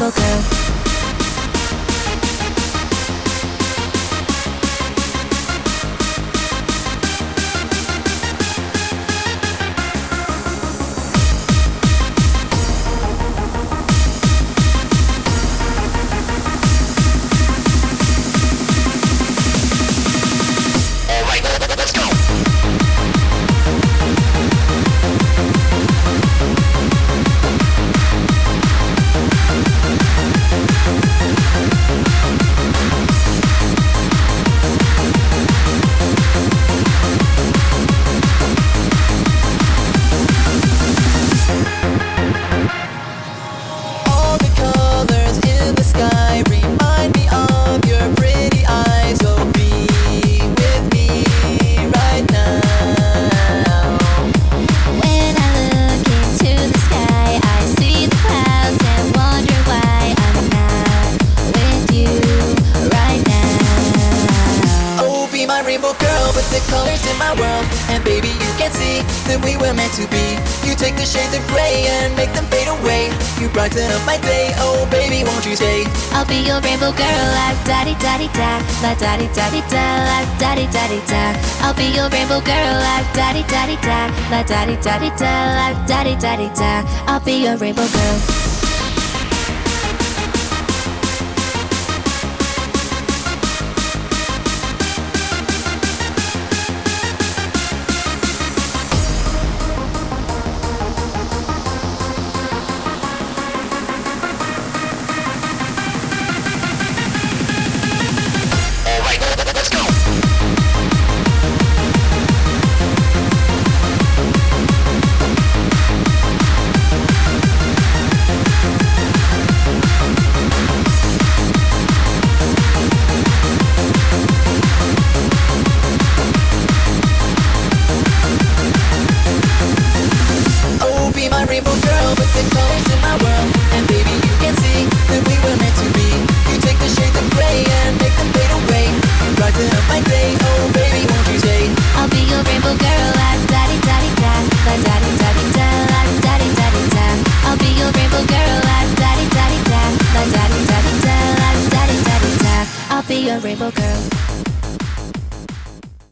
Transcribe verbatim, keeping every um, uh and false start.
rainbow girl. Rainbow girl with the colors in my world. And baby, you can see that we were meant to be. You take the shades of gray and make them fade away. You brighten up my day, oh baby, won't you stay? I'll be your rainbow girl, like daddy daddy da, la daddy daddy da, like daddy daddy da. I'll be your rainbow girl, like daddy daddy da, la daddy daddy da, like daddy daddy da. I'll be your rainbow girl.